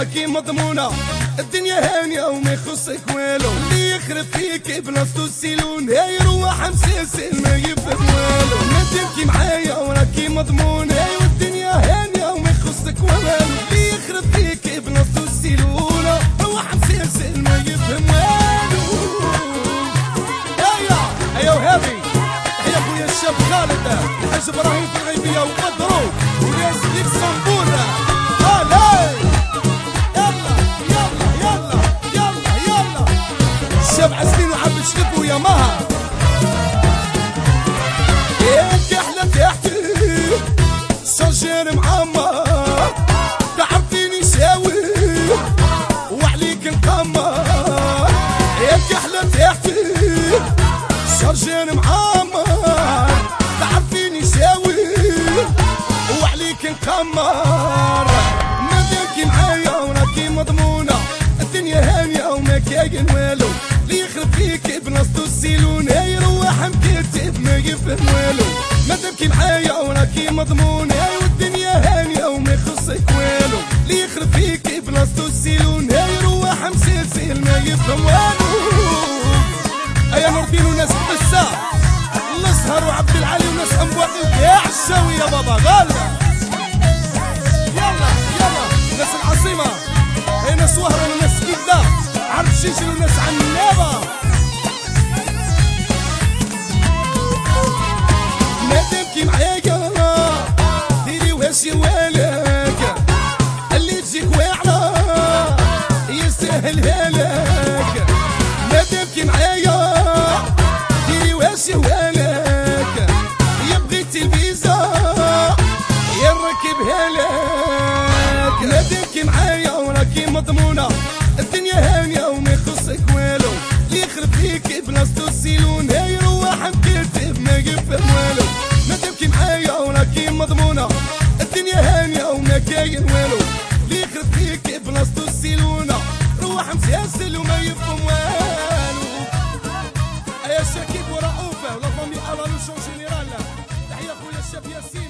كي مضمونة الدنيا هانية وما يخصك والو، اللي يخرب فيك بلاصتو السيلون هاي يروح مسلسل ما يفهم والو. ما تبكي معايا وراكي مضمونة ايوا الدنيا هانية وما يخصك والو، اللي يخرب فيك بلاصتو السيلون روح مسلسل ما يفهم والو. هيا وهابي هيا خويا الشاب خالد الحاج ابراهيم في الغيبية ومضروب وناس ديك صنبورة. الشاب عسلين وعبد شلب ويا مها ياك احلى تحتي شجر معمر تعرفيني شاوي وعليك نقمر، ياك احلى تحتي شجر معمر تعرفيني شاوي وعليك نقمر. ما تبكي معايا وراكي مضمونة الدنيا هانية وما كاين والو، اللي يخرب فيك بلاصتو السيلون هاي يروح مكتب ما يفهم والو. ما تبكي معايا وراكي مضمونة ايوا الدنيا هانية وما يخصك والو، اللي يخرب فيك بلاصتو السيلون هاي يروح مسلسل ما يفهم والو. ايا نور الدين وناس بسا الازهر وعبد العالي وناس امواطن كاع الشاوي يا بابا غالة. يلا يلا ناس العاصمة هي ناس وهران وناس كيدا عرض شيشل وناس عنابة. ما تبكي معايا ديري وهاشي والك اللي تجيك واعرة يسهلها لك. ما تبكي معايا ديري وهاشي والك يبغيتي الفيزا يركبها لك. ما تبكي معايا وراكي مضمونة الدنيا هانية وما يخصك والو، اللي يخرب فيك بلاصتو السيلون هاي يروح مكتب ما يفهم والو. ما تبكي معايا وراكي مضمونة الدنيا هانية وما كاين والو، اللي يخرب فيك بلاصتو السيلون روح مسلسل وما يفهم والو. ايا شكيب ورؤوفة ولا فامي على لو شون جينيرال تحية خويا الشاب ياسين.